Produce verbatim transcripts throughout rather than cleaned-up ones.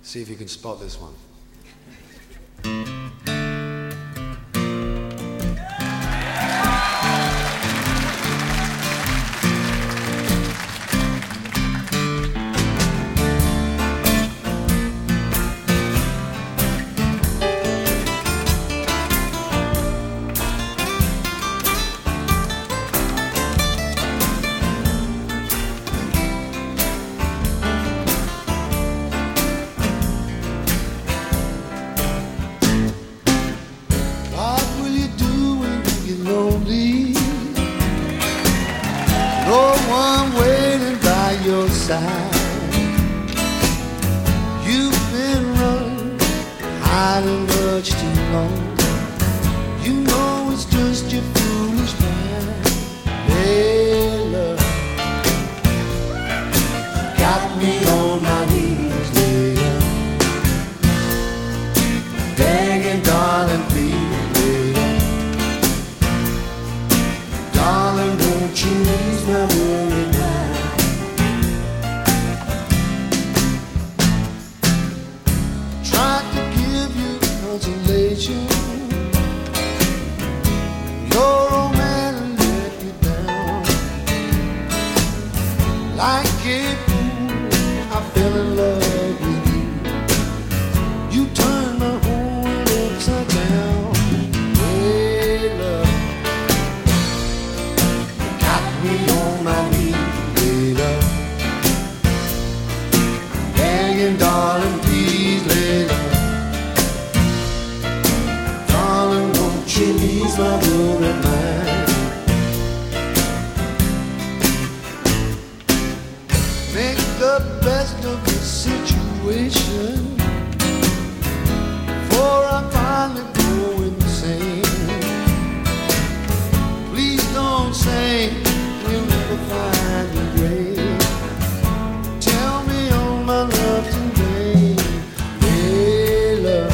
See if you can spot this one. No one waiting by your side. You've been running, hiding much too long. You know it's just your foolish mind. Hey, love, got me on my knees, love, begging, darling, please, love, darling, don't you ease my worry now. Tried to give you consolation. Your old man let you down. Like a fool, I fell in love with you. You turned my whole world upside down. Hey, love, got me on my knees, love, begging, darling, please, love, darling, won't you ease my worried mind. Make the best of the situation before I finally go insane. Please don't say you'll never find the grave. Tell me all my love's in vain. Hey, love,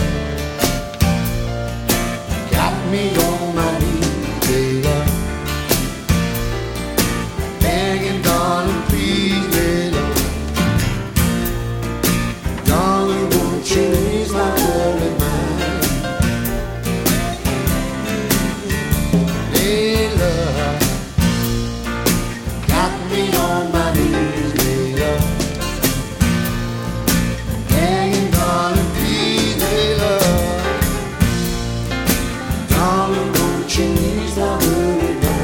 got me on my knees, hey, love, begging, darling, please, hey, love, darling, won't you ease my worried mind. Hey, love, got me on my knees, hey, love, begging, darling, please, hey, love, darling, won't you ease my worried mind.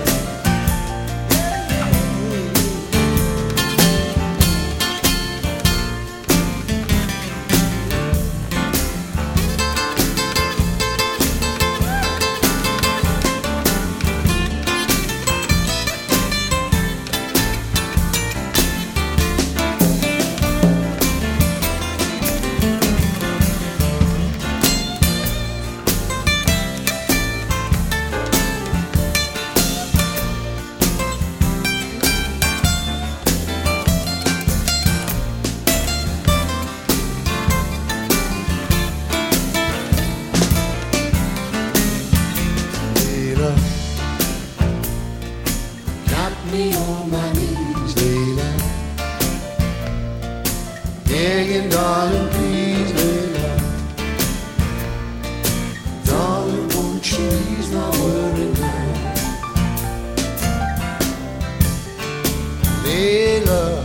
Got me on my knees, Layla, begging, darling, please, Layla, darling, won't you ease my worried mind. Layla,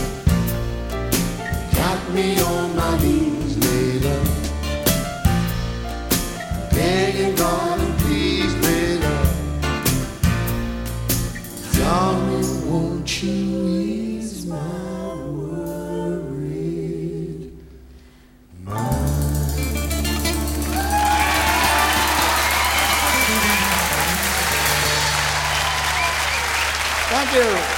got me on my knees, Layla, begging, darling, please, Layla, darling, won't you ease my worried mind. Thank you.